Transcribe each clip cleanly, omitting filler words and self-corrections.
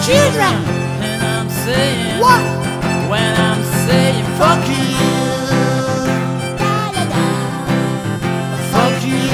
children. And I'm saying, What? when I'm saying fuck you, fuck you.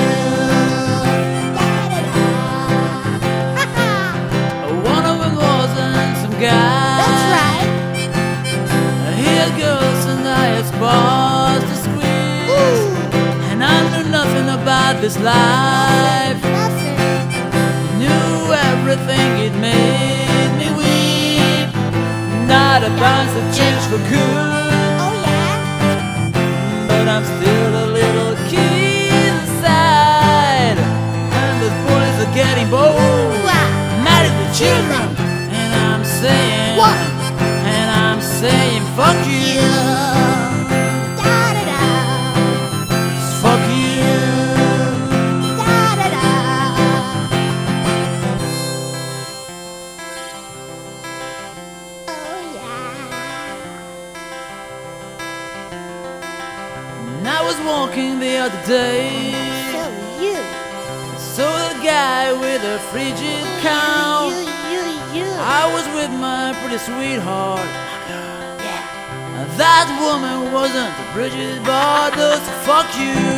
One of them was a handsome guy. That's right. He had girls and I had bars to squeeze. Ooh. And I knew nothing about this life. Nothing. Knew everything, it made me weep. Not a bounce of change for good, Oh yeah. but I'm still a little kid inside. And the boys are getting bold, mad at the children. And I'm saying, What? and I'm saying, fuck you, Da da da. fuck you. Da da da. Oh yeah. And I was walking the other day, So you. saw a guy with a frigid cow. You. I was with my pretty sweetheart. Yeah. That woman wasn't Bridget Bardot. Fuck you.